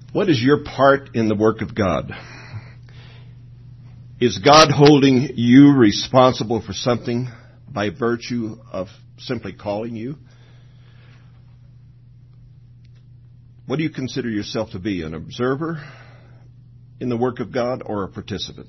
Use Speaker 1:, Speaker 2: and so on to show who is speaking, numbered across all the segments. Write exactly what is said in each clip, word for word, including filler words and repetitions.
Speaker 1: What is your part in the work of God? Is God holding you responsible for something by virtue of simply calling you? What do you consider yourself to be, an observer in the work of God or a participant?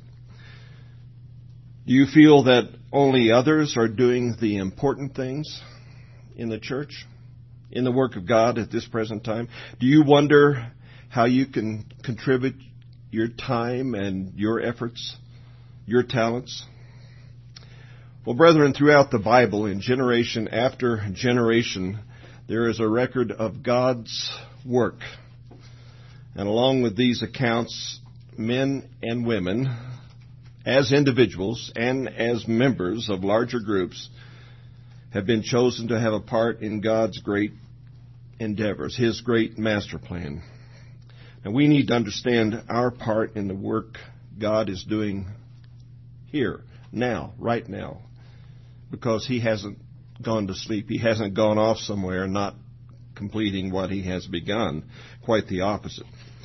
Speaker 1: Do you feel that only others are doing the important things in the church, in the work of God at this present time? Do you wonder how you can contribute your time and your efforts, your talents? Well, brethren, throughout the Bible, in generation after generation, there is a record of God's work. And along with these accounts, men and women, as individuals and as members of larger groups, have been chosen to have a part in God's great endeavors, His great master plan. And we need to understand our part in the work God is doing here, now, right now, because He hasn't gone to sleep. He hasn't gone off somewhere not completing what He has begun. Quite the opposite.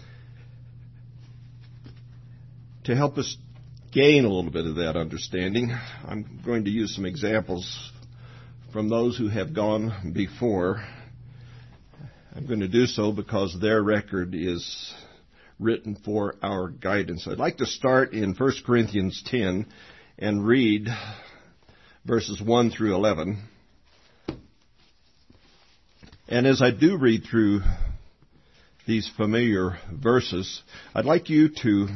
Speaker 1: To help us gain a little bit of that understanding, I'm going to use some examples from those who have gone before. I'm going to do so because their record is written for our guidance. I'd like to start in First Corinthians ten and read verses one through eleven. And as I do read through these familiar verses, I'd like you to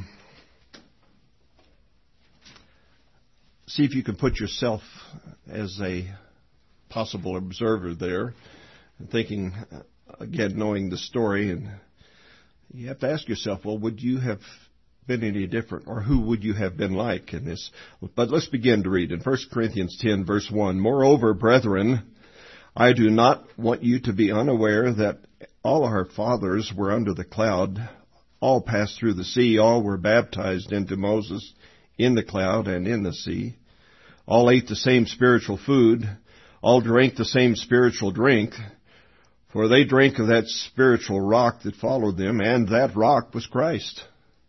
Speaker 1: see if you can put yourself as a possible observer there, thinking, again, knowing the story, and you have to ask yourself, well, would you have been any different, or who would you have been like in this? But let's begin to read in First Corinthians ten, verse one. Moreover, brethren, I do not want you to be unaware that all our fathers were under the cloud, all passed through the sea, all were baptized into Moses in the cloud and in the sea. All ate the same spiritual food, all drank the same spiritual drink, for they drank of that spiritual rock that followed them, and that rock was Christ.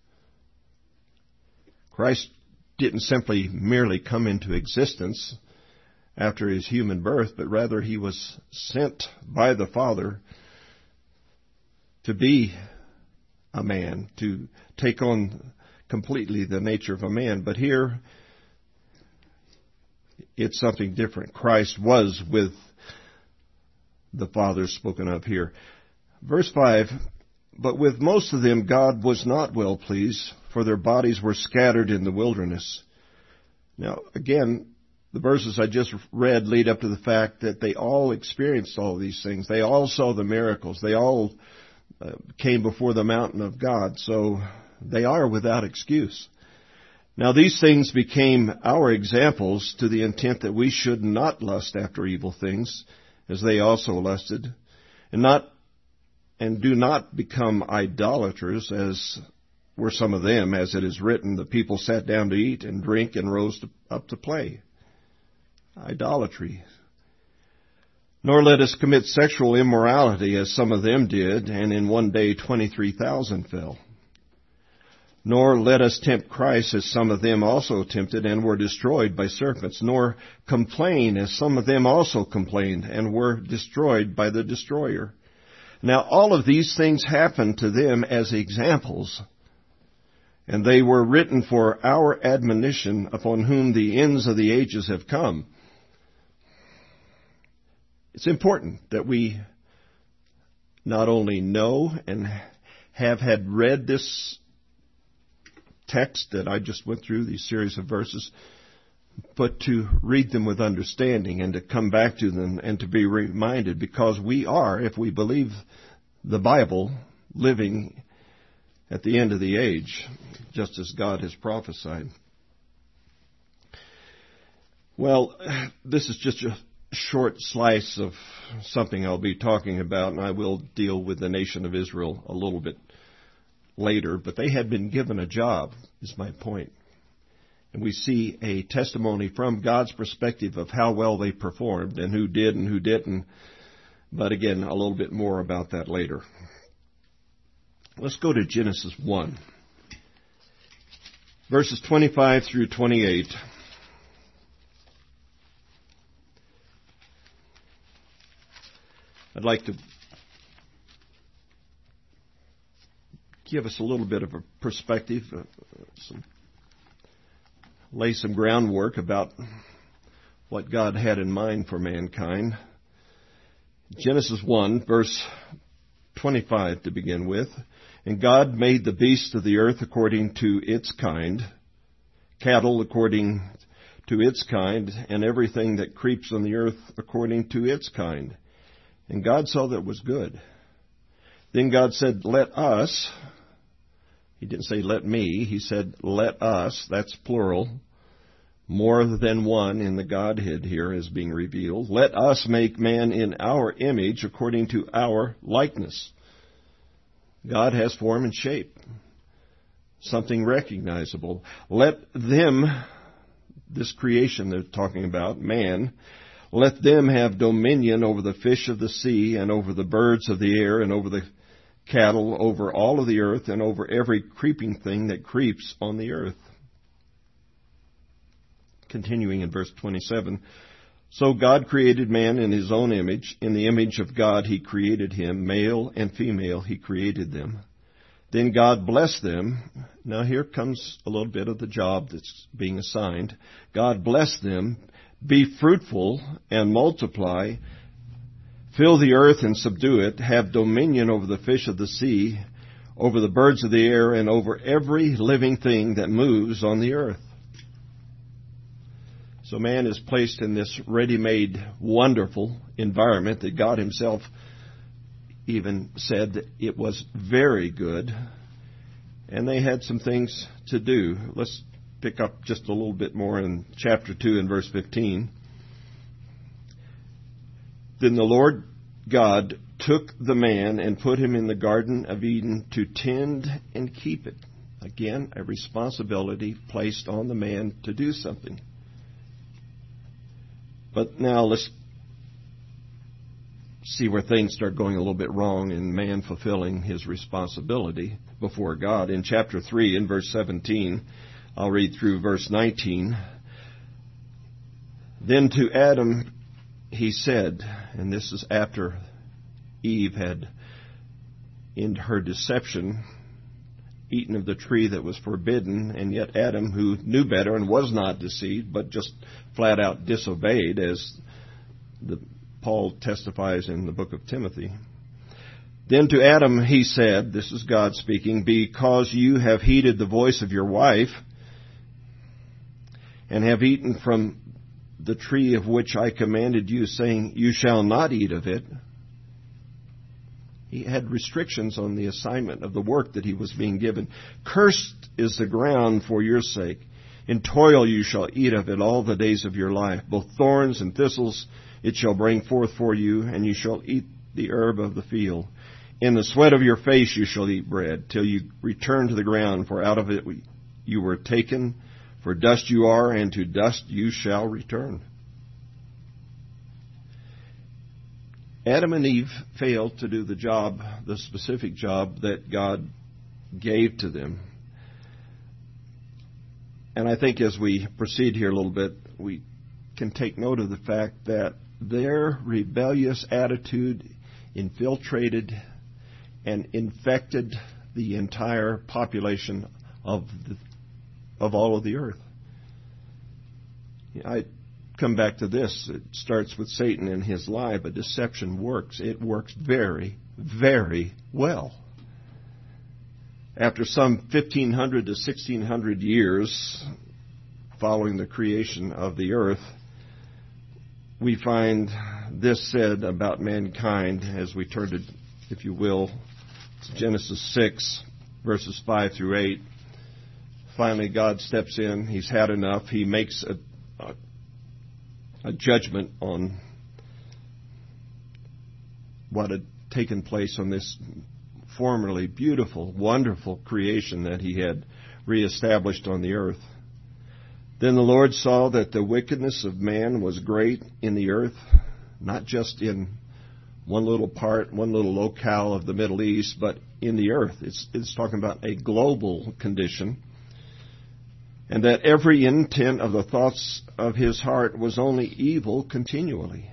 Speaker 1: Christ didn't simply merely come into existence after His human birth, but rather He was sent by the Father to be a man, to take on completely the nature of a man. But here, it's something different. Christ was with the Father spoken of here. Verse five, but with most of them God was not well pleased, for their bodies were scattered in the wilderness. Now, again, the verses I just read lead up to the fact that they all experienced all these things. They all saw the miracles. They all uh, came before the mountain of God. So they are without excuse. Now, these things became our examples to the intent that we should not lust after evil things, as they also lusted, and not and do not become idolaters, as were some of them, as it is written, the people sat down to eat and drink and rose to, up to play. Idolatry. Nor let us commit sexual immorality, as some of them did, and in one day twenty-three thousand fell. Nor let us tempt Christ, as some of them also tempted and were destroyed by serpents. Nor complain, as some of them also complained and were destroyed by the destroyer. Now all of these things happened to them as examples, and they were written for our admonition, upon whom the ends of the ages have come. It's important that we not only know and have had read this text that I just went through, these series of verses, but to read them with understanding and to come back to them and to be reminded, because we are, if we believe the Bible, living at the end of the age, just as God has prophesied. Well, this is just a short slice of something I'll be talking about, and I will deal with the nation of Israel a little bit later, but they had been given a job, is my point. And we see a testimony from God's perspective of how well they performed and who did and who didn't. But again, a little bit more about that later. Let's go to Genesis one, verses twenty-five through twenty-eight. I'd like to give us a little bit of a perspective, uh, some, lay some groundwork about what God had in mind for mankind. Genesis one, verse twenty-five to begin with. And God made the beasts of the earth according to its kind, cattle according to its kind, and everything that creeps on the earth according to its kind. And God saw that it was good. Then God said, let us, he didn't say let me, he said let us, that's plural, more than one in the Godhead here is being revealed. Let us make man in our image according to our likeness. God has form and shape, something recognizable. Let them, this creation they're talking about, man, let them have dominion over the fish of the sea and over the birds of the air and over the cattle, over all of the earth and over every creeping thing that creeps on the earth. Continuing in verse twenty-seven. So God created man in his own image. In the image of God he created him. Male and female he created them. Then God blessed them. Now here comes a little bit of the job that's being assigned. God blessed them. Be fruitful and multiply. Fill the earth and subdue it. Have dominion over the fish of the sea, over the birds of the air, and over every living thing that moves on the earth. So man is placed in this ready-made, wonderful environment that God himself even said that it was very good. And they had some things to do. Let's pick up just a little bit more in chapter two and verse fifteen. Then the Lord God took the man and put him in the Garden of Eden to tend and keep it. Again, a responsibility placed on the man to do something. But now let's see where things start going a little bit wrong in man fulfilling his responsibility before God. In chapter three, in verse seventeen, I'll read through verse nineteen. Then to Adam he said, and this is after Eve had, in her deception, eaten of the tree that was forbidden, and yet Adam, who knew better and was not deceived, but just flat out disobeyed, as the, Paul testifies in the book of Timothy. Then to Adam he said, this is God speaking, because you have heeded the voice of your wife, and have eaten from the tree of which I commanded you, saying, you shall not eat of it. He had restrictions on the assignment of the work that he was being given. Cursed is the ground for your sake. In toil you shall eat of it all the days of your life. Both thorns and thistles it shall bring forth for you, and you shall eat the herb of the field. In the sweat of your face you shall eat bread, till you return to the ground, for out of it you were taken. For dust you are, and to dust you shall return. Adam and Eve failed to do the job, the specific job that God gave to them. And I think as we proceed here a little bit, we can take note of the fact that their rebellious attitude infiltrated and infected the entire population of the, of all of the earth. I come back to this. It starts with Satan and his lie, but deception works. It works very, very well. After some fifteen hundred to sixteen hundred years following the creation of the earth, we find this said about mankind as we turn to, if you will, to Genesis six, verses five through eight. Finally, God steps in. He's had enough. He makes a A, a judgment on what had taken place on this formerly beautiful, wonderful creation that he had reestablished on the earth. Then the Lord saw that the wickedness of man was great in the earth, not just in one little part, one little locale of the Middle East, but in the earth. It's, it's talking about a global condition. And that every intent of the thoughts of his heart was only evil continually.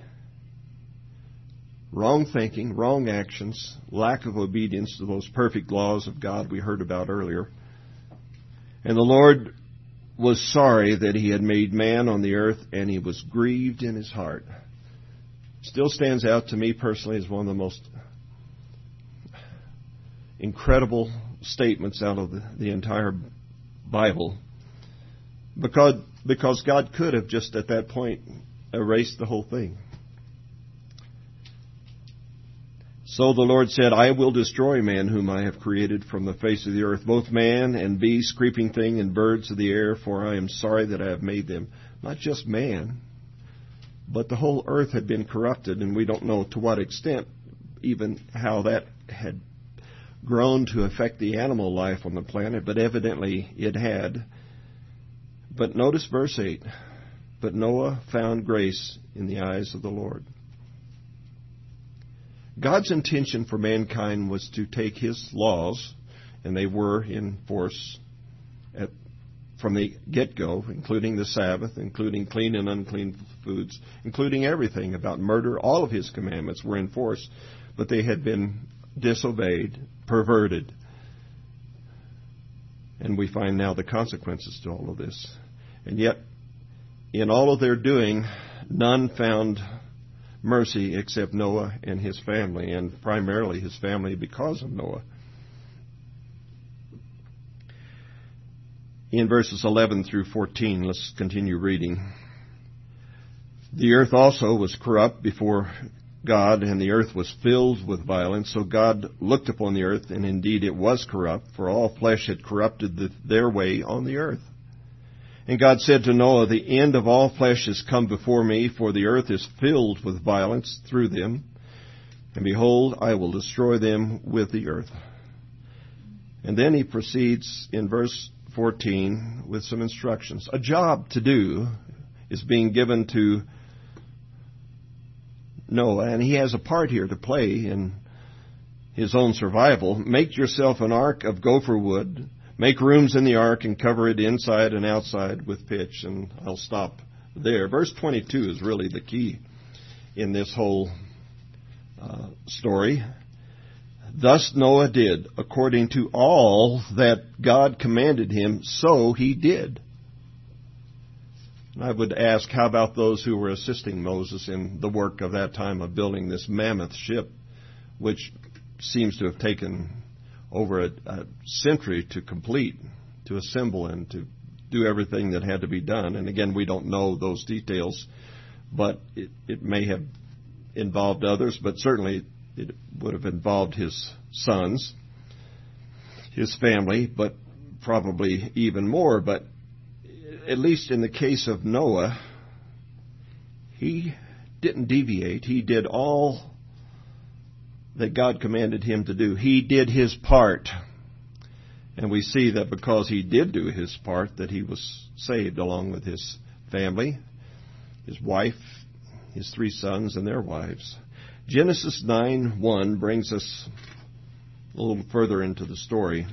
Speaker 1: Wrong thinking, wrong actions, lack of obedience to those perfect laws of God we heard about earlier. And the Lord was sorry that he had made man on the earth, and he was grieved in his heart. Still stands out to me personally as one of the most incredible statements out of the, the entire Bible. Because, because God could have just at that point erased the whole thing. So the Lord said, I will destroy man whom I have created from the face of the earth, both man and beast, creeping thing, and birds of the air, for I am sorry that I have made them. Not just man, but the whole earth had been corrupted, and we don't know to what extent, even how that had grown to affect the animal life on the planet, but evidently it had. But notice verse eight. But Noah found grace in the eyes of the Lord. God's intention for mankind was to take his laws, and they were in force at, from the get-go, including the Sabbath, including clean and unclean foods, including everything about murder. All of his commandments were in force, but they had been disobeyed, perverted. And we find now the consequences to all of this. And yet, in all of their doing, none found mercy except Noah and his family, and primarily his family because of Noah. In verses eleven through fourteen, let's continue reading. The earth also was corrupt before God, and the earth was filled with violence. So God looked upon the earth, and indeed it was corrupt, for all flesh had corrupted the, their way on the earth. And God said to Noah, the end of all flesh has come before me, for the earth is filled with violence through them. And behold, I will destroy them with the earth. And then he proceeds in verse fourteen with some instructions. A job to do is being given to Noah, and he has a part here to play in his own survival. Make yourself an ark of gopher wood. Make rooms in the ark and cover it inside and outside with pitch. And I'll stop there. Verse twenty-two is really the key in this whole uh, story. Thus Noah did, according to all that God commanded him, so he did. And I would ask, how about those who were assisting Moses in the work of that time of building this mammoth ship, which seems to have taken over a, a century to complete, to assemble and to do everything that had to be done. And again, we don't know those details, but it, it may have involved others, but certainly it would have involved his sons, his family, but probably even more. But at least in the case of Noah, he didn't deviate. He did all that God commanded him to do. He did his part. And we see that because he did do his part, that he was saved along with his family, his wife, his three sons, and their wives. Genesis nine one brings us a little further into the story.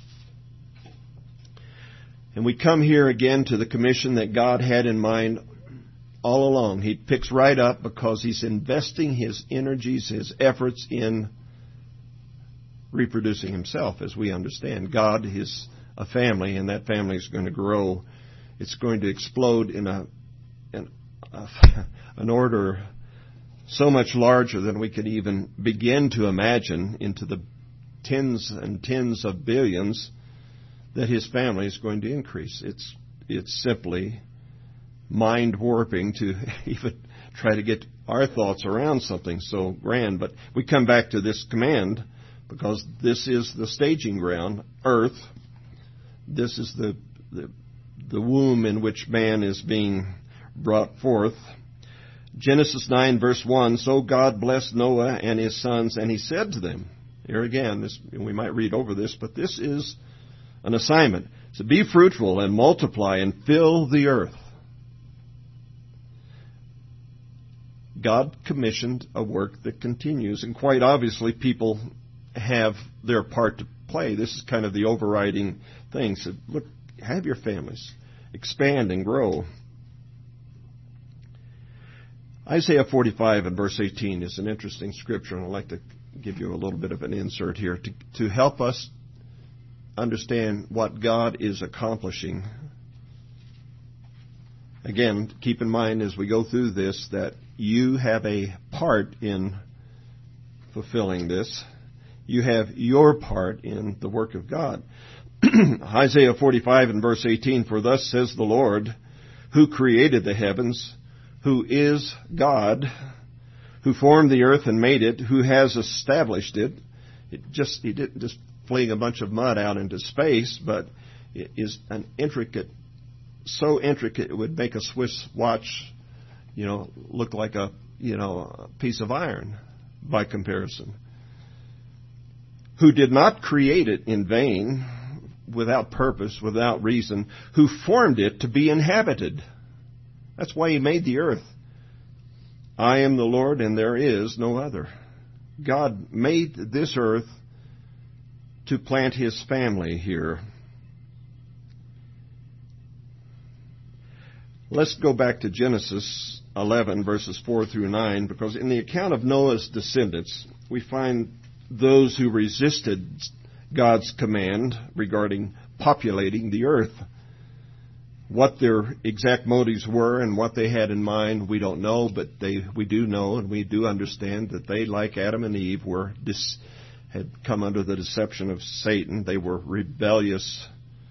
Speaker 1: And we come here again to the commission that God had in mind all along. He picks right up because he's investing his energies, his efforts in reproducing himself, as we understand. God is a family, and that family is going to grow. It's going to explode in a, in a an order so much larger than we could even begin to imagine, into the tens and tens of billions, that his family is going to increase. It's it's simply mind warping to even try to get our thoughts around something so grand. But we come back to this command because this is the staging ground, earth. This is the the, the womb in which man is being brought forth. Genesis nine verse one, so God blessed Noah and his sons, and he said to them, here again, this, we might read over this, but this is an assignment. So be fruitful and multiply and fill the earth. God commissioned a work that continues, and quite obviously people have their part to play. This is kind of the overriding thing. So look, have your families. Expand and grow. Isaiah forty-five and verse eighteen is an interesting scripture, and I'd like to give you a little bit of an insert here to, to help us understand what God is accomplishing. Again, keep in mind as we go through this that you have a part in fulfilling this. You have your part in the work of God. Isaiah forty-five and verse eighteen, for thus says the Lord, who created the heavens, who is God, who formed the earth and made it, who has established it. It just He didn't just fling a bunch of mud out into space, but it is an intricate, so intricate it would make a Swiss watch, you know, look like a, you know, a piece of iron by comparison. Who did not create it in vain, without purpose, without reason, who formed it to be inhabited. That's why He made the earth. I am the Lord, and there is no other. God made this earth to plant His family here. Let's go back to Genesis eleven, verses four through nine, because in the account of Noah's descendants, we find those who resisted God's command regarding populating the earth. What their exact motives were and what they had in mind, we don't know, but they we do know and we do understand that they, like Adam and Eve, were dis, had come under the deception of Satan. They were rebellious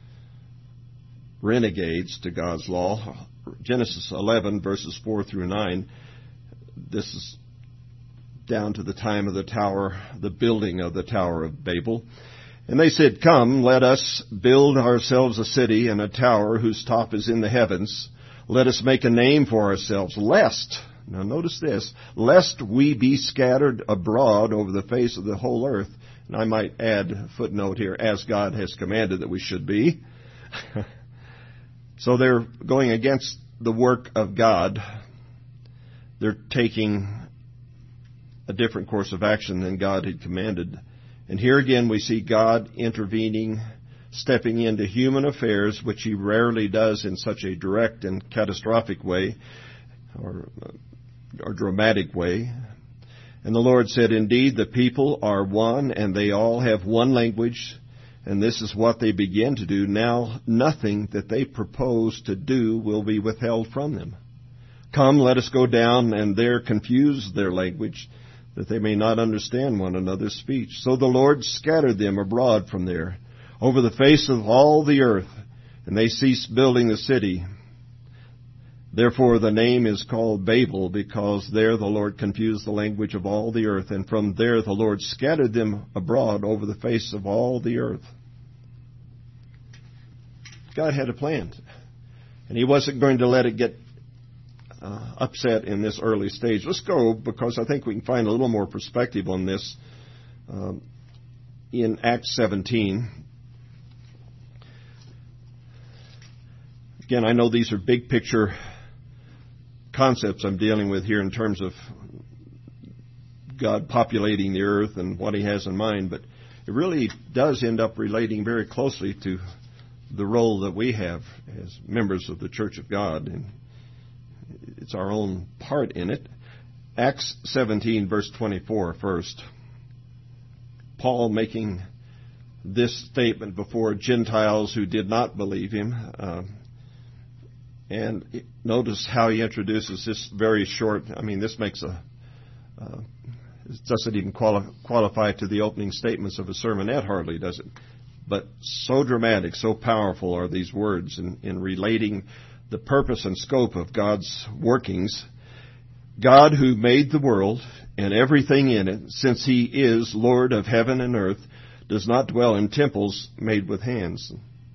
Speaker 1: renegades to God's law. Genesis eleven, verses four through nine, this is down to the time of the tower, the building of the Tower of Babel. And they said, come, let us build ourselves a city and a tower whose top is in the heavens. Let us make a name for ourselves, lest, now notice this, lest we be scattered abroad over the face of the whole earth. And I might add a footnote here, as God has commanded that we should be. So they're going against the work of God. They're taking a different course of action than God had commanded. And here again we see God intervening, stepping into human affairs, which He rarely does in such a direct and catastrophic way, or, or dramatic way. And the Lord said, indeed, the people are one, and they all have one language, and this is what they begin to do. Now nothing that they propose to do will be withheld from them. Come, let us go down and there confuse their language, that they may not understand one another's speech. So the Lord scattered them abroad from there, over the face of all the earth, and they ceased building the city. Therefore the name is called Babel, because there the Lord confused the language of all the earth, and from there the Lord scattered them abroad over the face of all the earth. God had a plan, and He wasn't going to let it get Uh, upset in this early stage. Let's go, because I think we can find a little more perspective on this um, in Acts seventeen. Again, I know these are big picture concepts I'm dealing with here in terms of God populating the earth and what He has in mind, but it really does end up relating very closely to the role that we have as members of the Church of God, and it's our own part in it. Acts seventeen, verse twenty-four first. Paul making this statement before Gentiles who did not believe him. Uh, and notice how he introduces this very short, I mean, this makes a, uh, it doesn't even quali- qualify to the opening statements of a sermonette, hardly, does it? But so dramatic, so powerful are these words in, in relating the purpose and scope of God's workings. God, who made the world and everything in it, since He is Lord of heaven and earth, does not dwell in temples made with hands.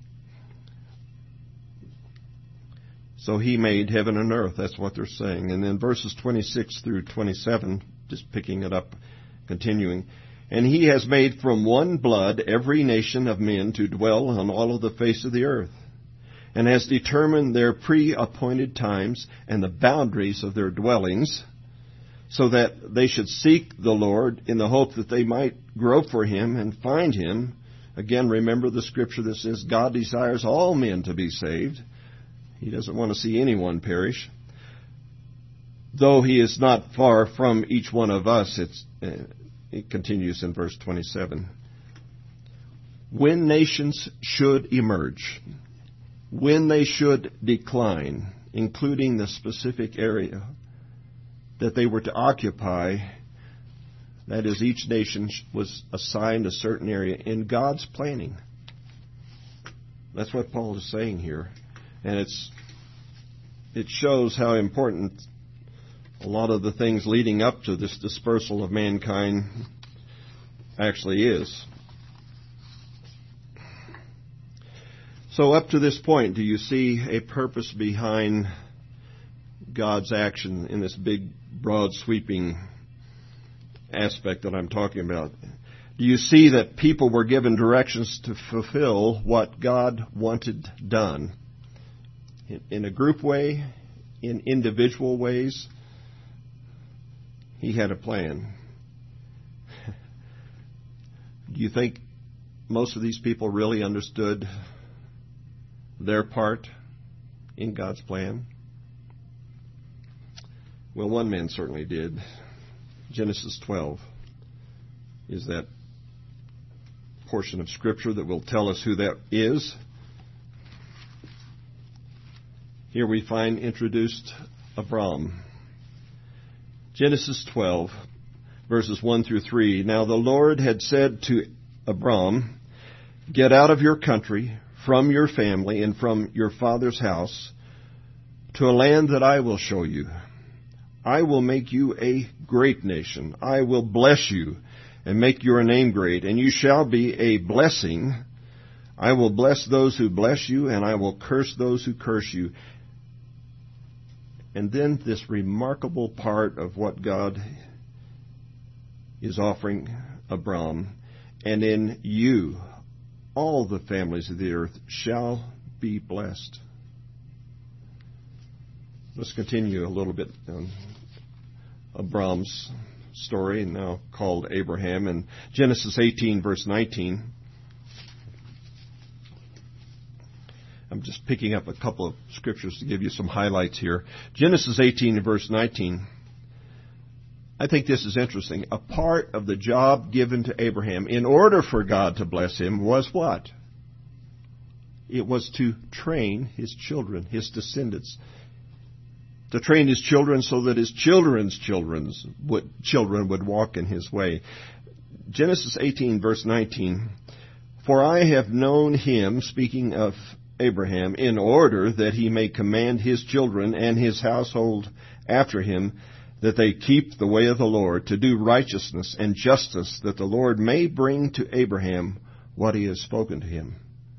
Speaker 1: So He made heaven and earth. That's what they're saying. And then verses twenty-six through twenty-seven, just picking it up, continuing. And He has made from one blood every nation of men to dwell on all of the face of the earth, and has determined their pre-appointed times and the boundaries of their dwellings, so that they should seek the Lord in the hope that they might grope for Him and find Him. Again, remember the scripture that says God desires all men to be saved. He doesn't want to see anyone perish. Though He is not far from each one of us, it's, uh, it continues in verse twenty-seven. When nations should emerge, when they should decline, including the specific area that they were to occupy, that is, each nation was assigned a certain area in God's planning. That's what Paul is saying here. And it's it shows how important a lot of the things leading up to this dispersal of mankind actually is. So up to this point, do you see a purpose behind God's action in this big, broad, sweeping aspect that I'm talking about? Do you see that people were given directions to fulfill what God wanted done? In, in a group way, in individual ways, He had a plan. Do you think most of these people really understood their part in God's plan? Well, one man certainly did. Genesis twelve is that portion of Scripture that will tell us who that is. Here we find introduced Abram. Genesis twelve, verses one through three. Now the Lord had said to Abram, "Get out of your country, from your family, and from your father's house, to a land that I will show you. I will make you a great nation. I will bless you and make your name great, and you shall be a blessing. I will bless those who bless you, and I will curse those who curse you." And then this remarkable part of what God is offering Abram, "And in you all the families of the earth shall be blessed." Let's continue a little bit on Abram's story, now called Abraham, in Genesis eighteen, verse nineteen. I'm just picking up a couple of scriptures to give you some highlights here. Genesis eighteen, verse nineteen. I think this is interesting. A part of the job given to Abraham in order for God to bless him was what? It was to train his children, his descendants. To train his children so that his children's children's would, children would walk in his way. Genesis eighteen, verse nineteen. "For I have known him," speaking of Abraham, "in order that he may command his children and his household after him, that they keep the way of the Lord, to do righteousness and justice, that the Lord may bring to Abraham what he has spoken to him."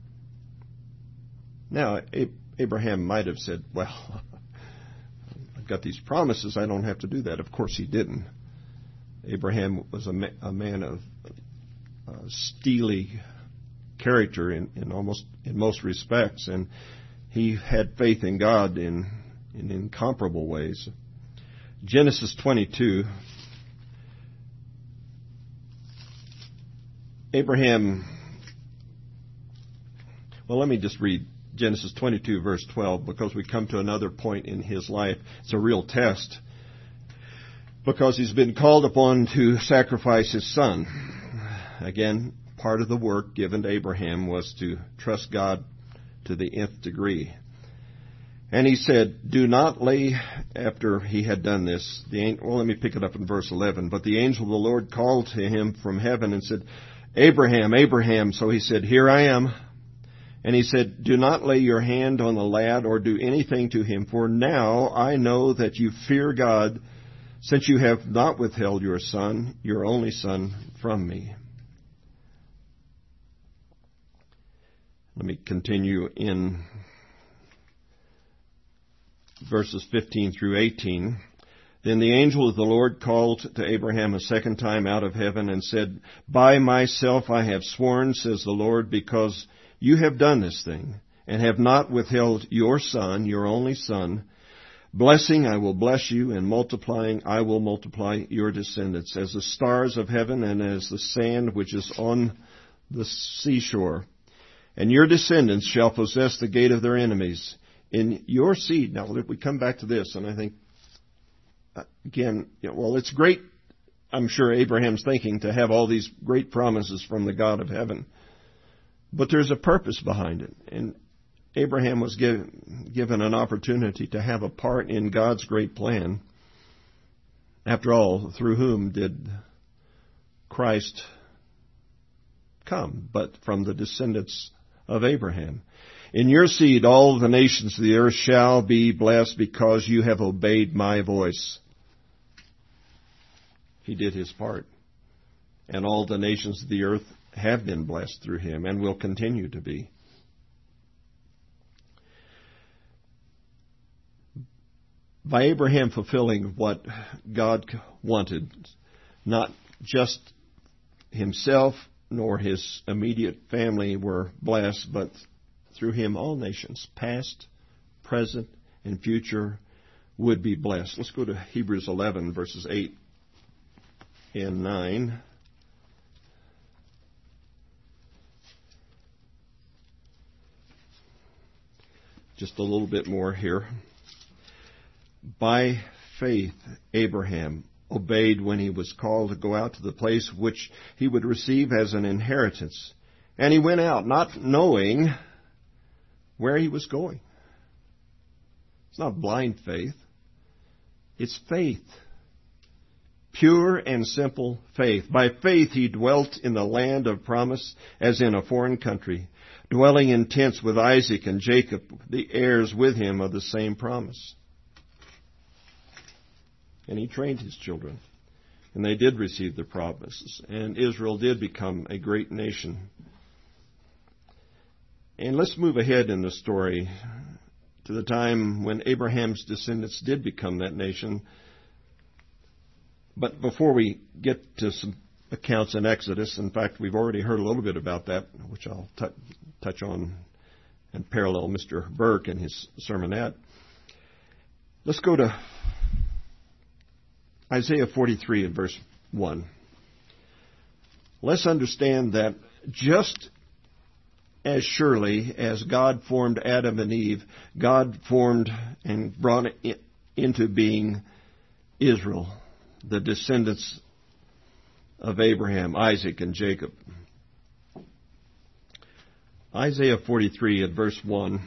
Speaker 1: Now, Abraham might have said, "Well, I've got these promises, I don't have to do that." Of course he didn't. Abraham was a, ma- a man of uh, steely character in, in almost in most respects, and he had faith in God in, in incomparable ways. Genesis twenty-two. Abraham, well, let me just read Genesis twenty-two, verse twelve, because we come to another point in his life. It's a real test, because he's been called upon to sacrifice his son. Again, part of the work given to Abraham was to trust God to the nth degree. And he said, "Do not lay," after he had done this, the well, let me pick it up in verse eleven. "But the angel of the Lord called to him from heaven and said, 'Abraham, Abraham.' So he said, 'Here I am.' And he said, 'Do not lay your hand on the lad or do anything to him, for now I know that you fear God, since you have not withheld your son, your only son, from me.'" Let me continue in verses fifteen through eighteen. "Then the angel of the Lord called to Abraham a second time out of heaven and said, 'By myself I have sworn, says the Lord, because you have done this thing, and have not withheld your son, your only son, Blessing, I will bless you, and multiplying, I will multiply your descendants, as the stars of heaven and as the sand which is on the seashore. And your descendants shall possess the gate of their enemies. In your seed, now we come back to this, and I think, again, you know, well, it's great, I'm sure Abraham's thinking, to have all these great promises from the God of heaven. But there's a purpose behind it. And Abraham was given, given an opportunity to have a part in God's great plan. After all, through whom did Christ come? But from the descendants of Abraham. In your seed all the nations of the earth shall be blessed because you have obeyed my voice. He did his part. And all the nations of the earth have been blessed through him and will continue to be. By Abraham fulfilling what God wanted, not just himself nor his immediate family were blessed, but through him all nations, past, present, and future, would be blessed. Let's go to Hebrews eleven, verses eight and nine. Just a little bit more here. By faith, Abraham obeyed when he was called to go out to the place which he would receive as an inheritance. And he went out not knowing where he was going. It's not blind faith. It's faith. Pure and simple faith. By faith he dwelt in the land of promise as in a foreign country, dwelling in tents with Isaac and Jacob, the heirs with him of the same promise. And he trained his children. And they did receive the promises. And Israel did become a great nation. And let's move ahead in the story to the time when Abraham's descendants did become that nation. But before we get to some accounts in Exodus, in fact, we've already heard a little bit about that, which I'll t- touch on and parallel Mister Burke in his sermonette. Let's go to Isaiah forty-three and verse one. Let's understand that just as surely as God formed Adam and Eve, God formed and brought it into being Israel, the descendants of Abraham, Isaac, and Jacob. Isaiah forty-three and verse one.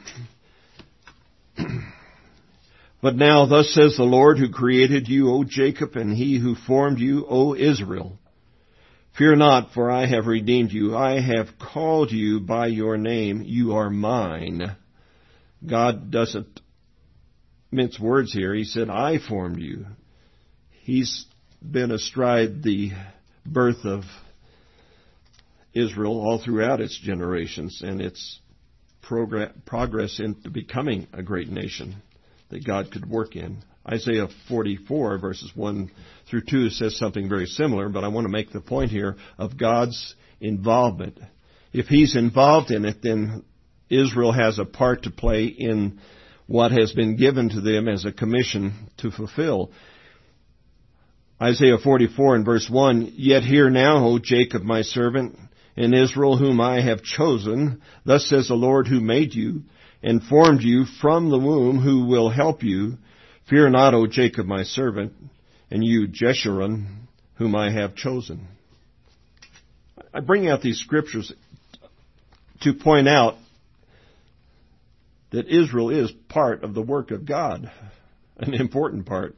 Speaker 1: But now thus says the Lord who created you, O Jacob, and he who formed you, O Israel. Fear not, for I have redeemed you. I have called you by your name. You are mine. God doesn't mince words here. He said, I formed you. He's been astride the birth of Israel all throughout its generations and its progress into becoming a great nation that God could work in. Isaiah forty-four, verses one through two, says something very similar, but I want to make the point here of God's involvement. If He's involved in it, then Israel has a part to play in what has been given to them as a commission to fulfill. Isaiah forty-four and verse one, Yet hear now, O Jacob, my servant, and Israel, whom I have chosen. Thus says the Lord who made you, and formed you from the womb, who will help you. Fear not, O Jacob, my servant, and you, Jeshurun, whom I have chosen. I bring out these scriptures to point out that Israel is part of the work of God, an important part.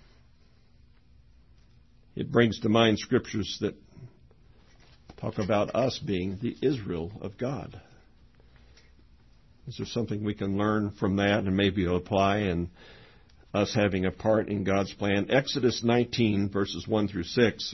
Speaker 1: It brings to mind scriptures that talk about us being the Israel of God. Is there something we can learn from that and maybe apply in us having a part in God's plan? Exodus nineteen, verses one through six.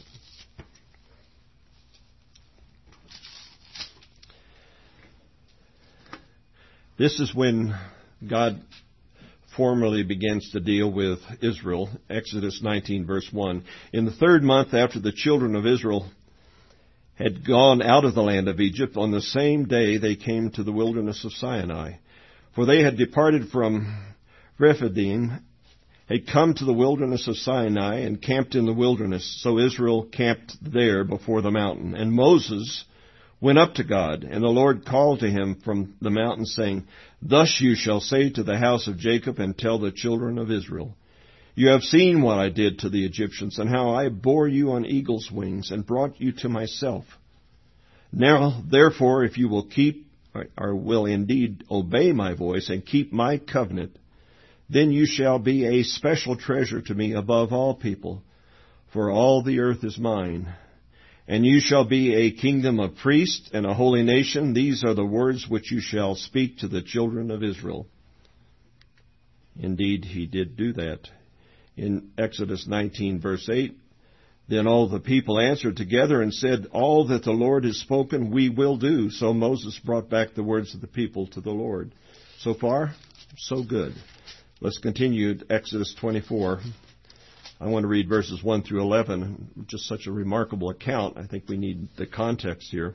Speaker 1: This is when God formally begins to deal with Israel. Exodus nineteen, verse one. In the third month after the children of Israel had gone out of the land of Egypt, on the same day they came to the wilderness of Sinai. For they had departed from Rephidim had come to the wilderness of Sinai and camped in the wilderness. So Israel camped there before the mountain. And Moses went up to God, and the Lord called to him from the mountain, saying, Thus you shall say to the house of Jacob and tell the children of Israel, You have seen what I did to the Egyptians, and how I bore you on eagle's wings and brought you to myself. Now, therefore, if you will keep, or will indeed obey my voice and keep my covenant, then you shall be a special treasure to me above all people, for all the earth is mine. And you shall be a kingdom of priests and a holy nation. These are the words which you shall speak to the children of Israel. Indeed, he did do that. In Exodus nineteen, verse eight, Then all the people answered together and said, All that the Lord has spoken we will do. So Moses brought back the words of the people to the Lord. So far, so good. Let's continue at Exodus twenty-four. I want to read verses one through eleven. Just such a remarkable account. I think we need the context here.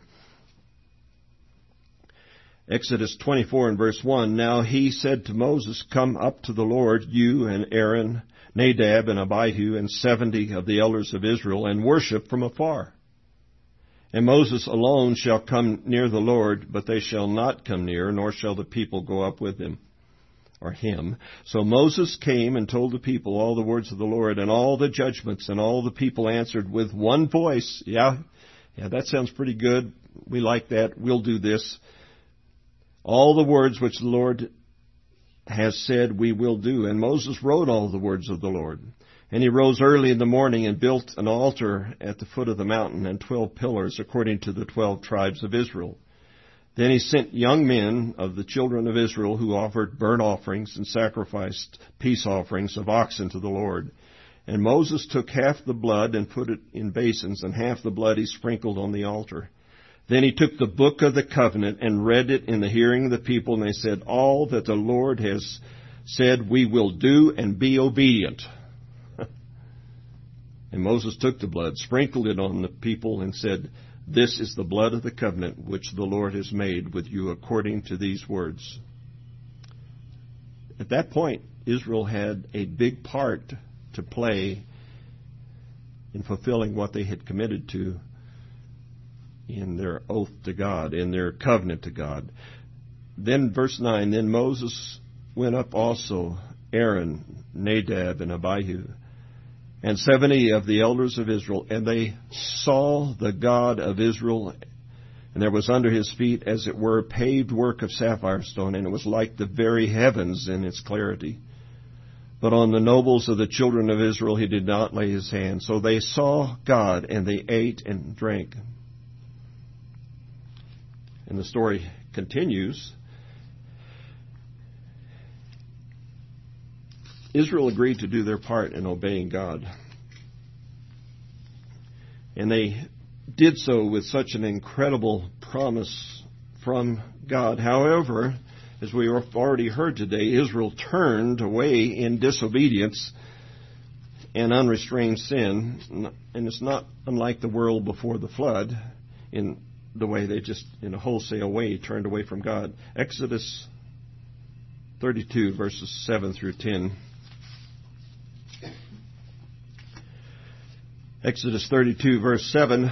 Speaker 1: Exodus twenty-four and verse one, Now he said to Moses, Come up to the Lord, you and Aaron, Nadab and Abihu, and seventy of the elders of Israel, and worship from afar. And Moses alone shall come near the Lord, but they shall not come near, nor shall the people go up with him, or him. So Moses came and told the people all the words of the Lord, and all the judgments, and all the people answered with one voice, Yeah, yeah, that sounds pretty good. We like that. We'll do this. All the words which the Lord has said we will do. And Moses wrote all the words of the Lord. And he rose early in the morning and built an altar at the foot of the mountain and twelve pillars according to the twelve tribes of Israel. Then he sent young men of the children of Israel who offered burnt offerings and sacrificed peace offerings of oxen to the Lord. And Moses took half the blood and put it in basins, and half the blood he sprinkled on the altar. Then he took the book of the covenant and read it in the hearing of the people, and they said, All that the Lord has said we will do, and be obedient. And Moses took the blood, sprinkled it on the people, and said, This is the blood of the covenant which the Lord has made with you according to these words. At that point, Israel had a big part to play in fulfilling what they had committed to in their oath to God, in their covenant to God. Then verse nine, Then Moses went up also, Aaron, Nadab, and Abihu, and seventy of the elders of Israel, and they saw the God of Israel, and there was under his feet, as it were, paved work of sapphire stone, and it was like the very heavens in its clarity. But on the nobles of the children of Israel he did not lay his hand. So they saw God, and they ate and drank. And the story continues. Israel agreed to do their part in obeying God. And they did so with such an incredible promise from God. However, as we have already heard today, Israel turned away in disobedience and unrestrained sin. And it's not unlike the world before the flood in the way they just, in a wholesale way, turned away from God. Exodus thirty-two, verses seven through ten. Exodus thirty-two, verse seven.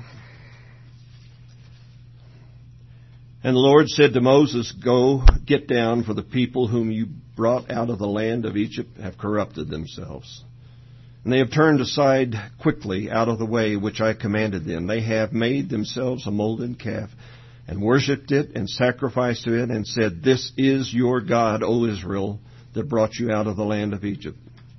Speaker 1: And the Lord said to Moses, Go, get down, for the people whom you brought out of the land of Egypt have corrupted themselves. And they have turned aside quickly out of the way which I commanded them. They have made themselves a molten calf, and worshipped it, and sacrificed to it, and said, This is your God, O Israel, that brought you out of the land of Egypt.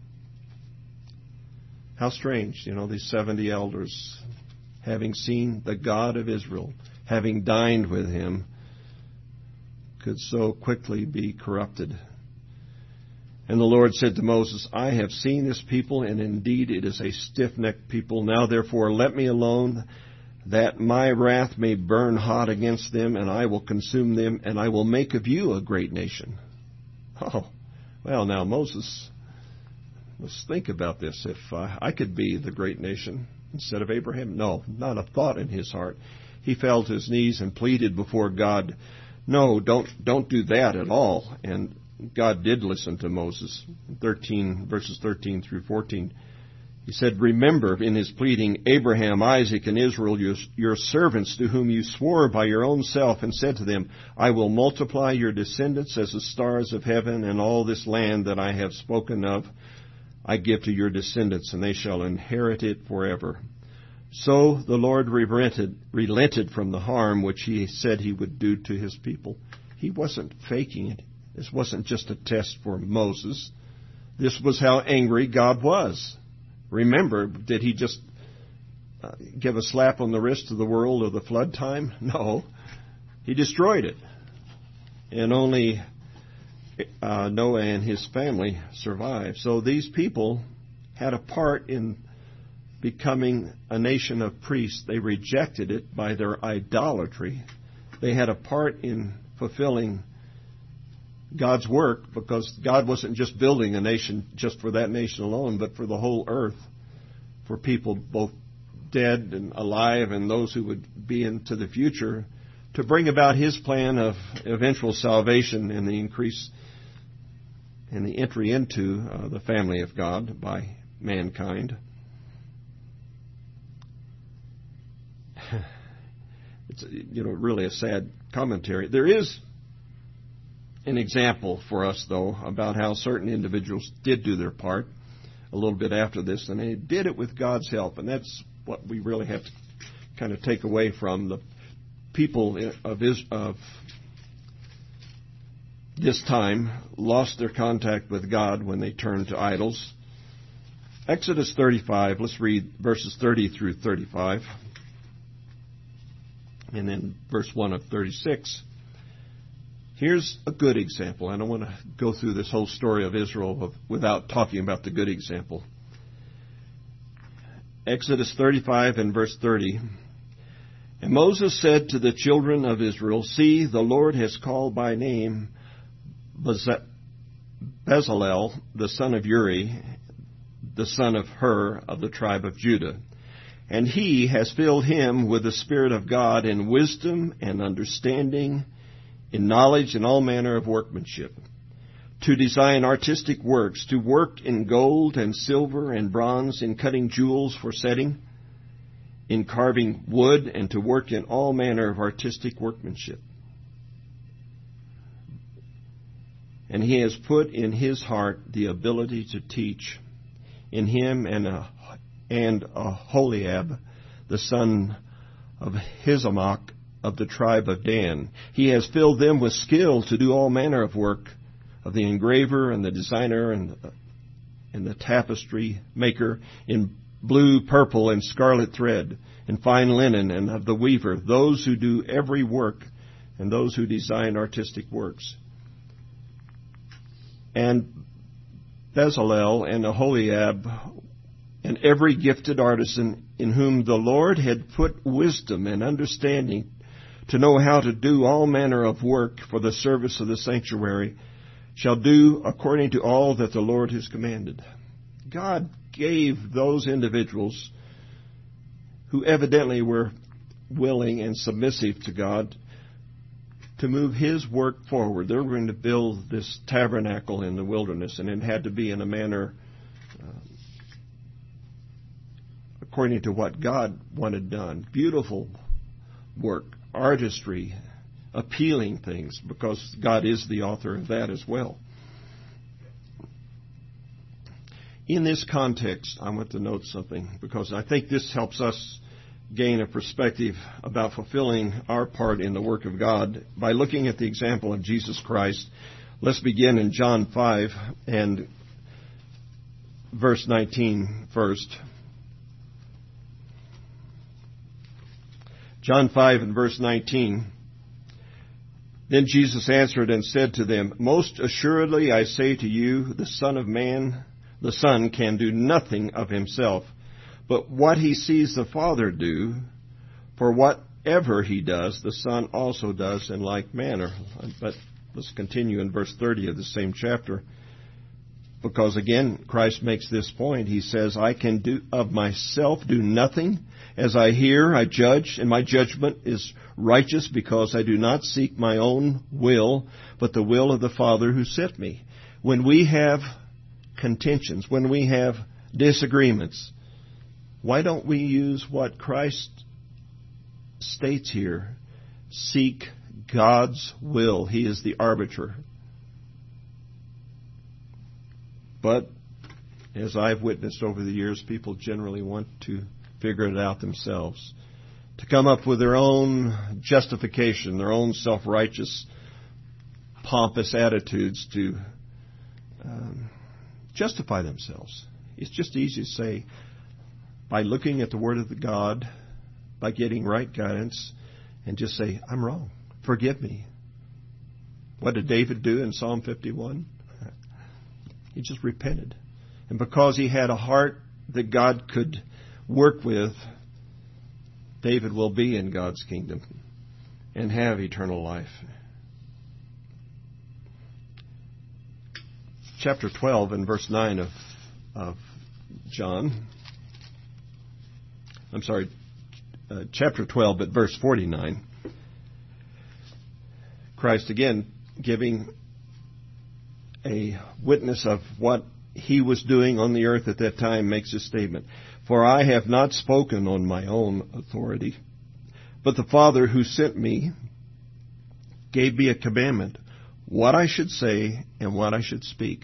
Speaker 1: How strange, you know, these seventy elders, having seen the God of Israel, having dined with him, could so quickly be corrupted. And the Lord said to Moses, I have seen this people, and indeed it is a stiff-necked people. Now therefore let me alone, that my wrath may burn hot against them, and I will consume them, and I will make of you a great nation. Oh, well now Moses, let's think about this. If uh, I could be the great nation instead of Abraham. No, not a thought in his heart. He fell to his knees and pleaded before God, No, don't don't do that at all. And God did listen to Moses. thirteen verses thirteen through fourteen. He said, "Remember in his pleading Abraham, Isaac, and Israel, your, your servants, to whom you swore by your own self, and said to them, I will multiply your descendants as the stars of heaven, and all this land that I have spoken of I give to your descendants, and they shall inherit it forever." So the Lord relented, relented from the harm which he said he would do to his people. He wasn't faking it. This wasn't just a test for Moses. This was how angry God was. Remember, did he just uh, give a slap on the wrist to the world of the flood time? No. He destroyed it. And only uh, Noah and his family survived. So these people had a part in becoming a nation of priests. They rejected it by their idolatry. They had a part in fulfilling God's work, because God wasn't just building a nation just for that nation alone, but for the whole earth, for people both dead and alive and those who would be into the future, to bring about His plan of eventual salvation and the increase and the entry into uh, the family of God by mankind. It's, you know, really a sad commentary. There is an example for us, though, about how certain individuals did do their part a little bit after this, and they did it with God's help. And that's what we really have to kind of take away from the people of, of this time lost their contact with God when they turned to idols. Exodus thirty-five, let's read verses thirty through thirty-five, and then verse one of thirty-six. Here's a good example. I don't want to go through this whole story of Israel without talking about the good example. Exodus thirty-five and verse thirty. And Moses said to the children of Israel, "See, the Lord has called by name Bezalel, the son of Uri, the son of Hur, of the tribe of Judah. And he has filled him with the Spirit of God in wisdom and understanding, in knowledge and all manner of workmanship, to design artistic works, to work in gold and silver and bronze, in cutting jewels for setting, in carving wood, and to work in all manner of artistic workmanship. And he has put in his heart the ability to teach. In him and a, and Aholiab, the son of Hisamach, of the tribe of Dan. He has filled them with skill to do all manner of work, of the engraver and the designer and, and the tapestry maker, in blue, purple, and scarlet thread, in fine linen, and of the weaver, those who do every work, and those who design artistic works. And Bezalel and Aholiab, and every gifted artisan in whom the Lord had put wisdom and understanding, to know how to do all manner of work for the service of the sanctuary, shall do according to all that the Lord has commanded. God gave those individuals who evidently were willing and submissive to God to move His work forward. They were going to build this tabernacle in the wilderness, and it had to be in a manner uh, according to what God wanted done. Beautiful work, artistry, appealing things, because God is the author of that as well. In this context, I want to note something, because I think this helps us gain a perspective about fulfilling our part in the work of God by looking at the example of Jesus Christ. Let's begin in John five and verse nineteen first. John five and verse nineteen. Then Jesus answered and said to them, "Most assuredly I say to you, the Son of Man, the Son can do nothing of himself, but what he sees the Father do, for whatever he does, the Son also does in like manner." But let's continue in verse thirty of the same chapter. Because again, Christ makes this point. He says, I can do of myself do nothing. As I hear, I judge, and my judgment is righteous because I do not seek my own will, but the will of the Father who sent me. When we have contentions, when we have disagreements, why don't we use what Christ states here? Seek God's will. He is the arbiter. But, as I've witnessed over the years, people generally want to figure it out themselves, to come up with their own justification, their own self-righteous, pompous attitudes to um, justify themselves. It's just easy to say, by looking at the Word of God, by getting right guidance, and just say, I'm wrong. Forgive me. What did David do in Psalm fifty-one? He just repented. And because he had a heart that God could work with, David will be in God's kingdom and have eternal life. Chapter twelve and verse nine of, of John. I'm sorry, uh, chapter twelve, but verse forty-nine. Christ again giving a witness of what he was doing on the earth at that time makes a statement. For I have not spoken on my own authority, but the Father who sent me gave me a commandment, what I should say and what I should speak.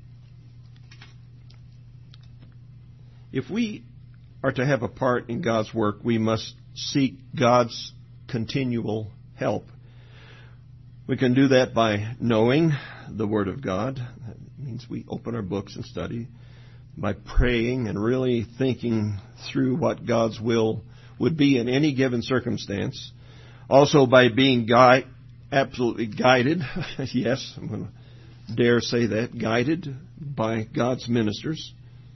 Speaker 1: If we are to have a part in God's work, we must seek God's continual help. We can do that by knowing the Word of God. That means we open our books and study. By praying and really thinking through what God's will would be in any given circumstance. Also by being gui- absolutely guided. Yes, I'm going to dare say that. Guided by God's ministers.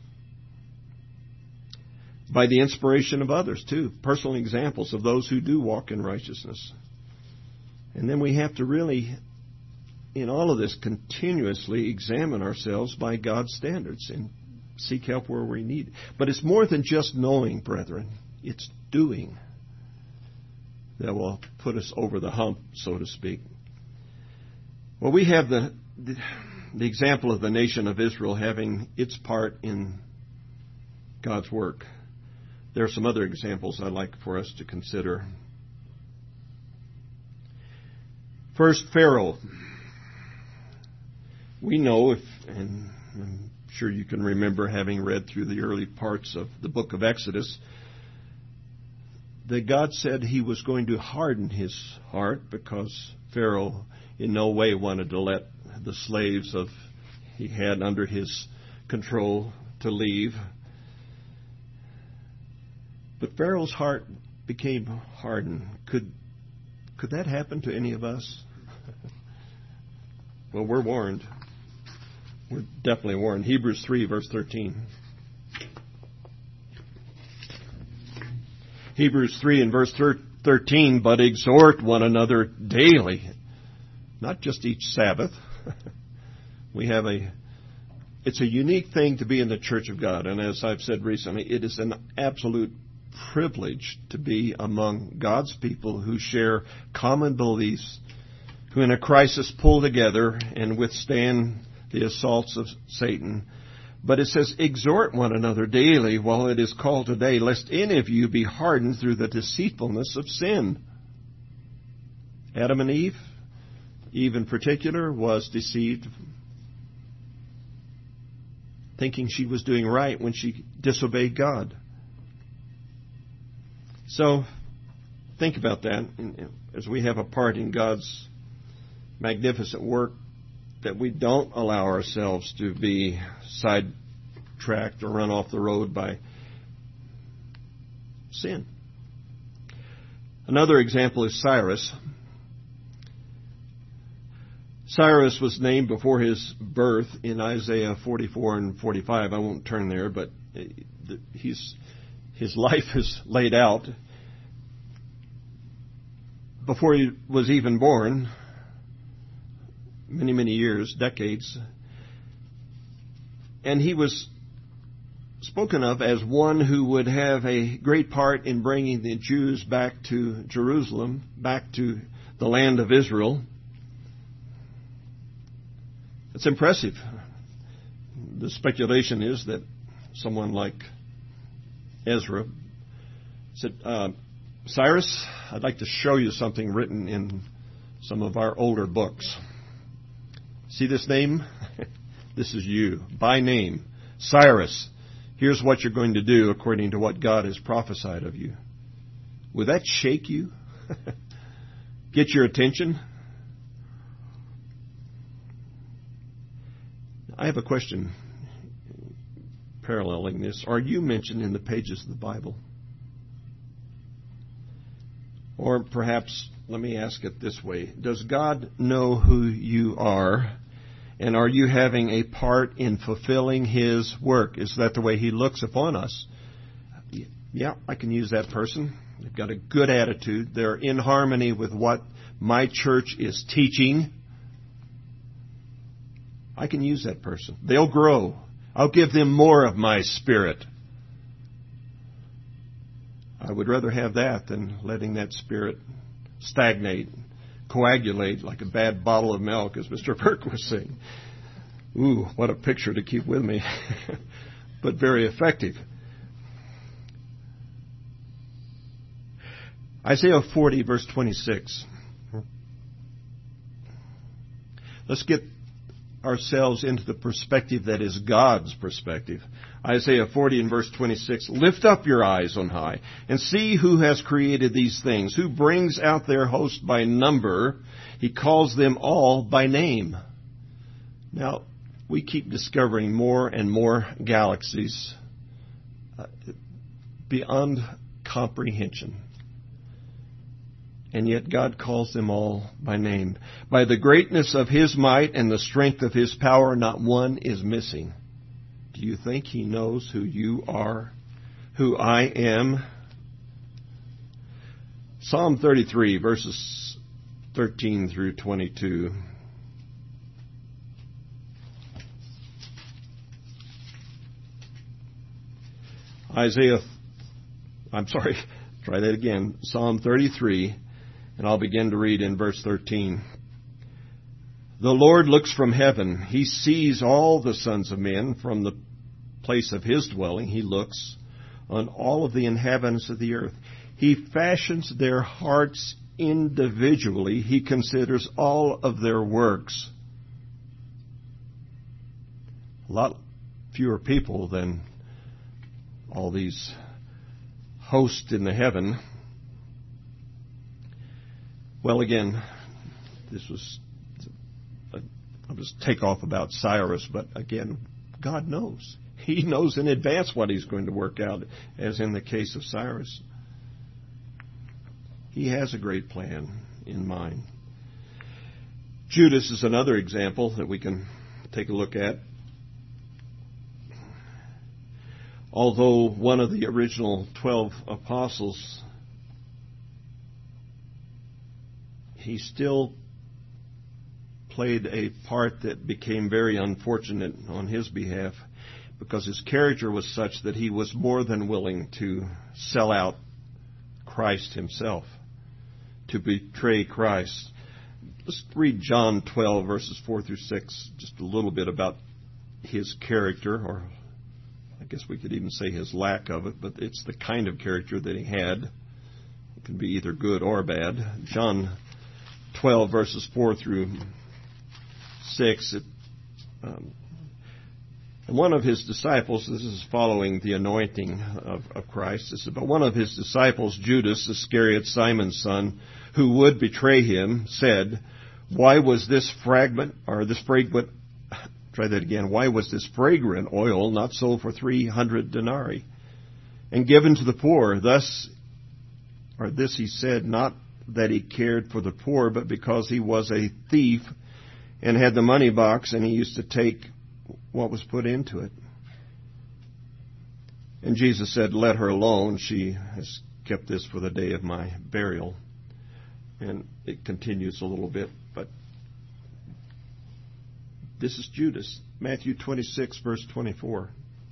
Speaker 1: By the inspiration of others, too. Personal examples of those who do walk in righteousness. And then we have to really, in all of this, continuously examine ourselves by God's standards and seek help where we need. But it's more than just knowing, brethren. It's doing that will put us over the hump, so to speak. Well, we have the, the, the example of the nation of Israel having its part in God's work. There are some other examples I'd like for us to consider. First, Pharaoh. We know, if, and I'm sure you can remember having read through the early parts of the book of Exodus, that God said he was going to harden his heart because Pharaoh in no way wanted to let the slaves of he had under his control to leave. But Pharaoh's heart became hardened. Could could that happen to any of us? Well, we're warned. We're definitely warned. Hebrews three, verse thirteen. Hebrews three and verse thirteen, but exhort one another daily. Not just each Sabbath. We have a, it's a unique thing to be in the church of God. And as I've said recently, it is an absolute privilege to be among God's people who share common beliefs, who in a crisis pull together and withstand the assaults of Satan. But it says, exhort one another daily while it is called today, lest any of you be hardened through the deceitfulness of sin. Adam and Eve, Eve in particular, was deceived, thinking she was doing right when she disobeyed God. So, think about that as we have a part in God's magnificent work, that we don't allow ourselves to be sidetracked or run off the road by sin. Another example is Cyrus. Cyrus was named before his birth in Isaiah forty-four and forty-five. I won't turn there, but he's, his life is laid out. Before he was even born, many, many years, decades, And he was spoken of as one who would have a great part in bringing the Jews back to Jerusalem, back to the land of Israel. It's impressive. The speculation is that someone like Ezra said, uh, Cyrus, I'd like to show you something written in some of our older books. See this name? This is you, by name. Cyrus, here's what you're going to do according to what God has prophesied of you. Would that shake you? Get your attention? I have a question paralleling this. Are you mentioned in the pages of the Bible? Or perhaps, let me ask it this way. Does God know who you are? And are you having a part in fulfilling His work? Is that the way He looks upon us? Yeah, I can use that person. They've got a good attitude. They're in harmony with what my church is teaching. I can use that person. They'll grow. I'll give them more of my Spirit. I would rather have that than letting that Spirit stagnate, coagulate like a bad bottle of milk, as Mister Burke was saying. Ooh, what a picture to keep with me. But very effective. Isaiah forty, verse twenty-six. Let's get ourselves into the perspective that is God's perspective. Isaiah forty and verse twenty-six, lift up your eyes on high and see who has created these things, who brings out their host by number. He calls them all by name. Now, we keep discovering more and more galaxies uh, beyond comprehension. And yet God calls them all by name. By the greatness of His might and the strength of His power, not one is missing. Do you think He knows who you are, who I am? Psalm thirty-three, verses thirteen through twenty-two. Isaiah, I'm sorry, try that again. Psalm thirty-three. And I'll begin to read in verse thirteen. The Lord looks from heaven. He sees all the sons of men from the place of His dwelling. He looks on all of the inhabitants of the earth. He fashions their hearts individually. He considers all of their works. A lot fewer people than all these hosts in the heaven. Well, again, this was a, I was take off about Cyrus, but again, God knows. He knows in advance what He's going to work out, as in the case of Cyrus. He has a great plan in mind. Judas is another example that we can take a look at. Although one of the original twelve apostles, he still played a part that became very unfortunate on his behalf, because his character was such that he was more than willing to sell out Christ Himself, to betray Christ. Let's read John twelve, verses four through six, just a little bit about his character, or I guess we could even say his lack of it, but it's the kind of character that he had. It can be either good or bad. John twelve, verses four through six. It, um, and one of His disciples, this is following the anointing of, of Christ, this is about one of His disciples, Judas Iscariot, Simon's son, who would betray Him, said, Why was this fragment, or this fragrant, try that again, why was this fragrant oil not sold for three hundred denarii and given to the poor? Thus, or this he said, not that He cared for the poor, but because He was a thief and had the money box, and He used to take what was put into it. And Jesus said, Let her alone. She has kept this for the day of my burial. And it continues a little bit, but This is Judas. Matthew twenty-six, verse twenty-four.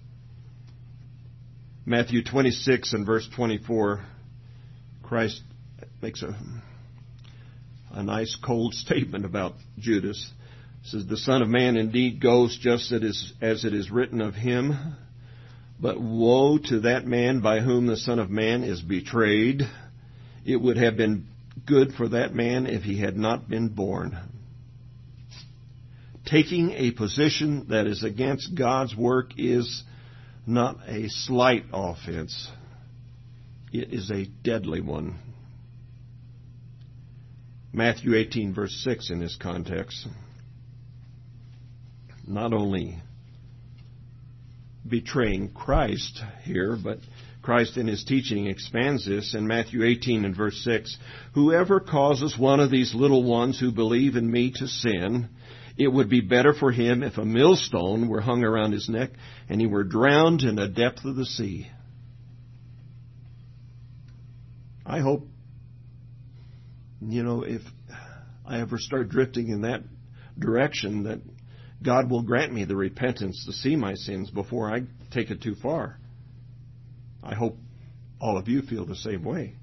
Speaker 1: Matthew twenty-six and verse twenty-four, Christ makes a, a nice cold statement about Judas. He says, the Son of Man indeed goes just as it is written of him, but woe to that man by whom the Son of Man is betrayed. It would have been good for that man if he had not been born. Taking a position that is against God's work is not a slight offense. It is a deadly one. Matthew eighteen, verse six in this context. Not only betraying Christ here, but Christ in his teaching expands this in Matthew eighteen and verse six. Whoever causes one of these little ones who believe in me to sin, it would be better for him if a millstone were hung around his neck and he were drowned in the depth of the sea. I hope, you know, if I ever start drifting in that direction, that God will grant me the repentance to see my sins before I take it too far. I hope all of you feel the same way.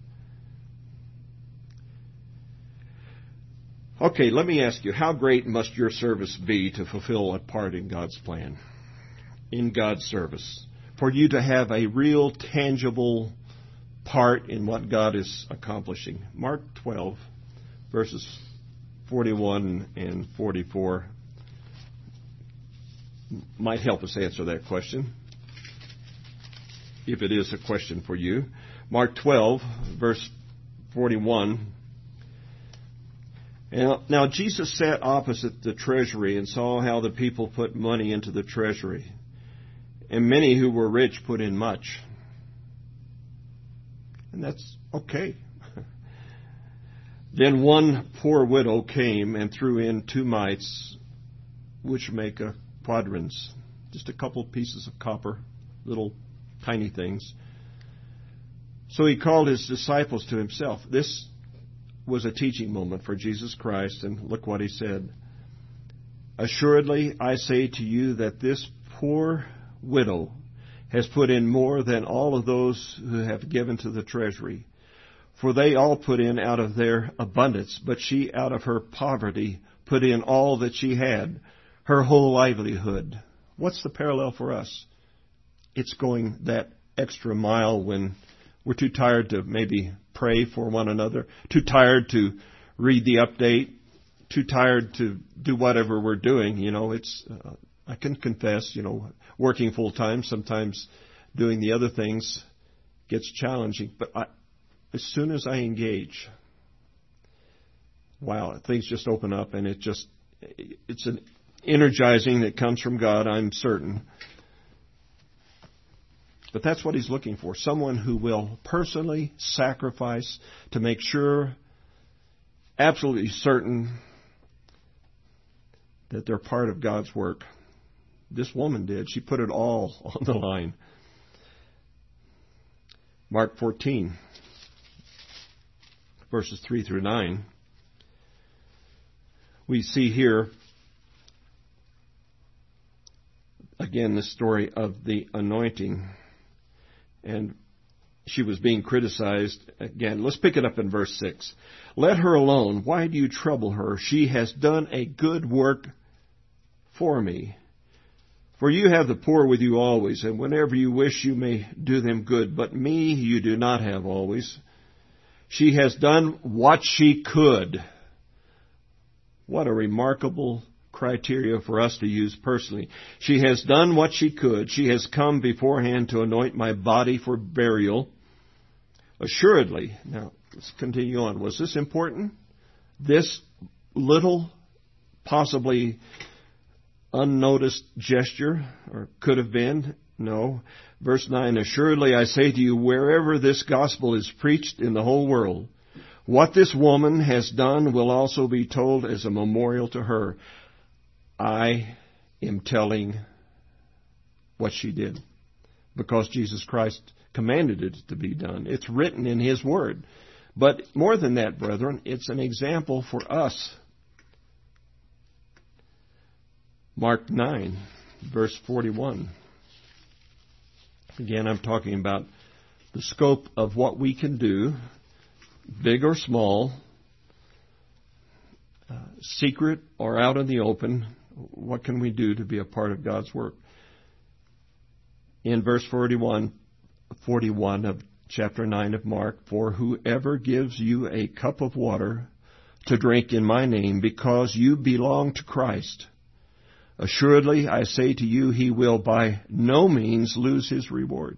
Speaker 1: Okay, let me ask you, how great must your service be to fulfill a part in God's plan, in God's service, for you to have a real, tangible part in what God is accomplishing? Mark twelve, verses forty-one and forty-four might help us answer that question, if it is a question for you. Mark twelve, verse forty-one. Now Jesus sat opposite the treasury and saw how the people put money into the treasury, and many who were rich put in much. And that's okay. Then one poor widow came and threw in two mites, which make a quadrans, just a couple pieces of copper, little tiny things. So he called his disciples to himself. This was a teaching moment for Jesus Christ, and look what he said. Assuredly, I say to you that this poor widow has put in more than all of those who have given to the treasury. For they all put in out of their abundance, but she out of her poverty put in all that she had, her whole livelihood. What's the parallel for us? It's going that extra mile when we're too tired to maybe pray for one another, too tired to read the update, too tired to do whatever we're doing. You know, it's, uh, I can confess, you know, working full time, sometimes doing the other things gets challenging. But I, as soon as I engage, wow, things just open up, and it just, it's an energizing that comes from God, I'm certain. But that's what he's looking for, someone who will personally sacrifice to make sure, absolutely certain, that they're part of God's work. This woman did. She put it all on the line. Mark fourteen, verses three through nine. We see here, again, the story of the anointing. And she was being criticized. Again, let's pick it up in verse six. Let her alone. Why do you trouble her? She has done a good work for me. For you have the poor with you always, and whenever you wish you may do them good. But me you do not have always. She has done what she could. What a remarkable criteria for us to use personally. She has done what she could. She has come beforehand to anoint my body for burial. Assuredly, now let's continue on. Was this important? This little, possibly unnoticed gesture, or could have been? No. Verse nine, assuredly I say to you, wherever this gospel is preached in the whole world, what this woman has done will also be told as a memorial to her. I am telling what she did because Jesus Christ commanded it to be done. It's written in His Word. But more than that, brethren, it's an example for us. Mark nine, verse forty-one. Again, I'm talking about the scope of what we can do, big or small, uh, secret or out in the open. What can we do to be a part of God's work? In verse forty-one, forty-one of chapter nine of Mark, for whoever gives you a cup of water to drink in my name, because you belong to Christ, assuredly I say to you, he will by no means lose his reward.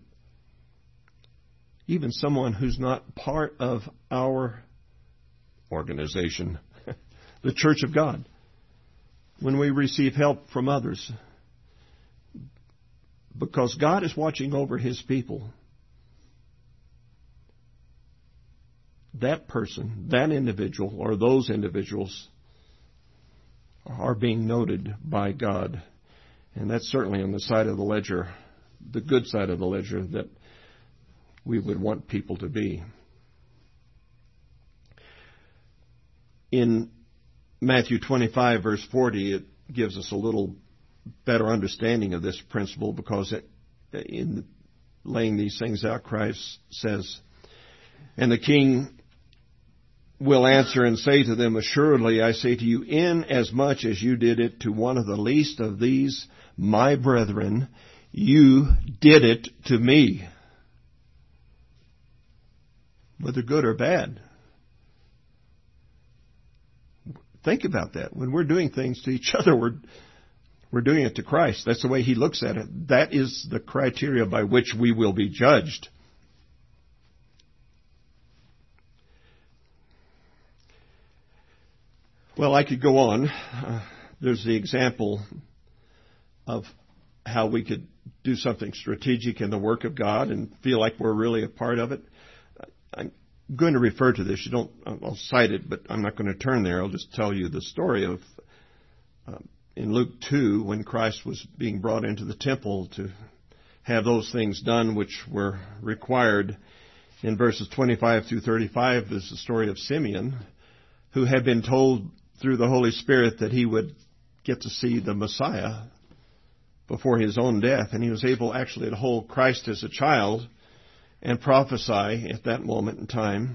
Speaker 1: Even someone who's not part of our organization, the Church of God, when we receive help from others, because God is watching over his people, that person, that individual, or those individuals are being noted by God. And that's certainly on the side of the ledger, the good side of the ledger, that we would want people to be. In Matthew twenty-five, verse forty, it gives us a little better understanding of this principle, because it, in laying these things out, Christ says, and the king will answer and say to them, assuredly I say to you, inasmuch as you did it to one of the least of these my brethren, you did it to me. Whether good or bad. Think about that. When we're doing things to each other, we're we're doing it to Christ. That's the way he looks at it. That is the criteria by which we will be judged. Well, I could go on. Uh, there's the example of how we could do something strategic in the work of God and feel like we're really a part of it. I'm going to refer to this. You don't. I'll cite it, but I'm not going to turn there. I'll just tell you the story of uh, in Luke two, when Christ was being brought into the temple to have those things done which were required. In verses twenty-five through thirty-five, there's the story of Simeon, who had been told through the Holy Spirit that he would get to see the Messiah before his own death, and he was able actually to hold Christ as a child and prophesy at that moment in time.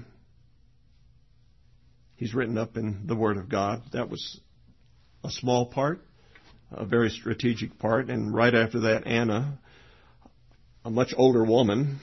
Speaker 1: He's written up in the Word of God. That was a small part, a very strategic part. And right after that, Anna, a much older woman,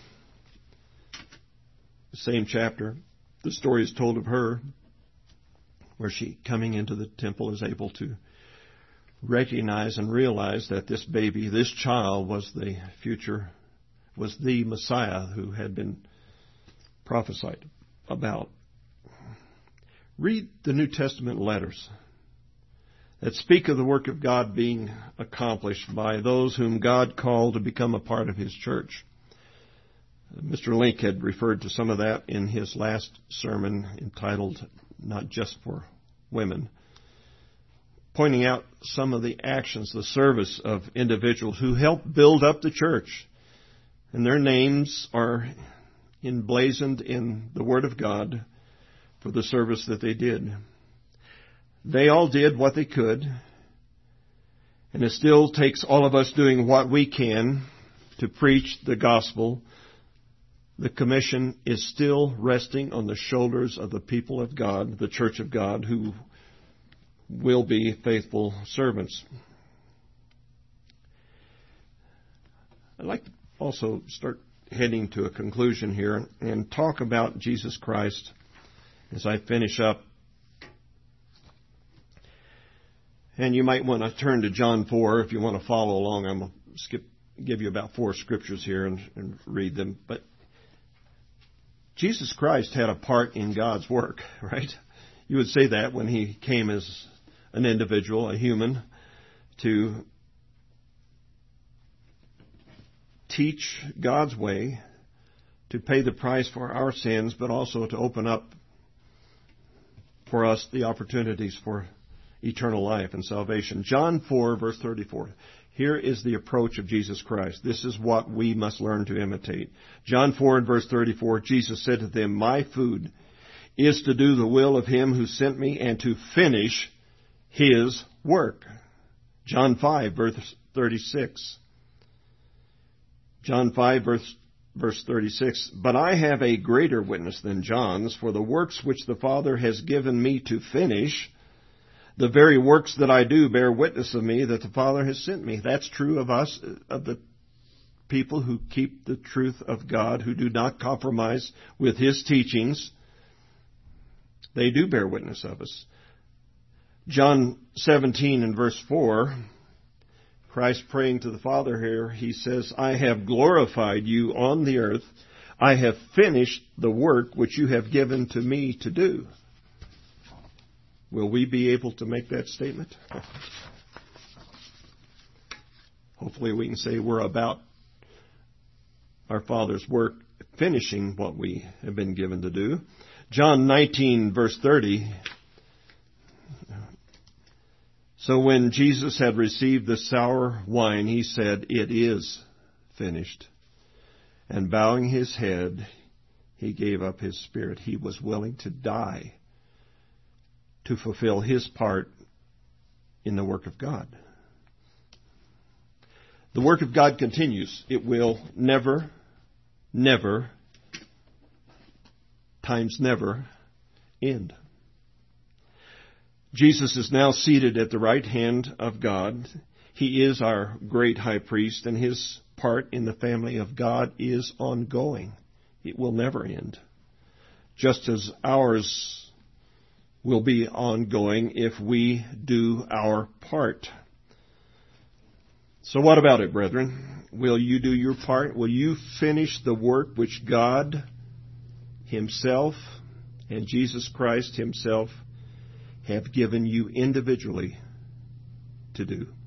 Speaker 1: the same chapter, the story is told of her, where she, coming into the temple, is able to recognize and realize that this baby, this child, was the future, was the Messiah who had been prophesied about. Read the New Testament letters that speak of the work of God being accomplished by those whom God called to become a part of His church. Mister Link had referred to some of that in his last sermon entitled Not Just for Women, pointing out some of the actions, the service of individuals who helped build up the church. And their names are emblazoned in the Word of God for the service that they did. They all did what they could, and it still takes all of us doing what we can to preach the gospel. The commission is still resting on the shoulders of the people of God, the church of God, who will be faithful servants. I'd like to also start heading to a conclusion here and talk about Jesus Christ as I finish up. And you might want to turn to John four if you want to follow along. I'm going to skip, give you about four scriptures here and, and read them. But Jesus Christ had a part in God's work, right? You would say that when He came as an individual, a human, to teach God's way, to pay the price for our sins, but also to open up for us the opportunities for eternal life and salvation. John four, verse thirty-four. Here is the approach of Jesus Christ. This is what we must learn to imitate. John four and verse thirty-four, Jesus said to them, my food is to do the will of Him who sent me and to finish His work. John five, verse thirty-six. John five, verse, verse thirty-six. But I have a greater witness than John's, for the works which the Father has given me to finish, the very works that I do bear witness of me that the Father has sent me. That's true of us, of the people who keep the truth of God, who do not compromise with His teachings. They do bear witness of us. John seventeen and verse four, Christ praying to the Father here, He says, I have glorified you on the earth. I have finished the work which you have given to me to do. Will we be able to make that statement? Hopefully we can say we're about our Father's work, finishing what we have been given to do. John nineteen, verse thirty. So when Jesus had received the sour wine, He said, it is finished. And bowing His head, He gave up His spirit. He was willing to die to fulfill His part in the work of God. The work of God continues. It will never, never, times never end. Jesus is now seated at the right hand of God. He is our great high priest, and His part in the family of God is ongoing. It will never end. Just as ours will be ongoing if we do our part. So what about it, brethren? Will you do your part? Will you finish the work which God Himself and Jesus Christ Himself have given you individually to do?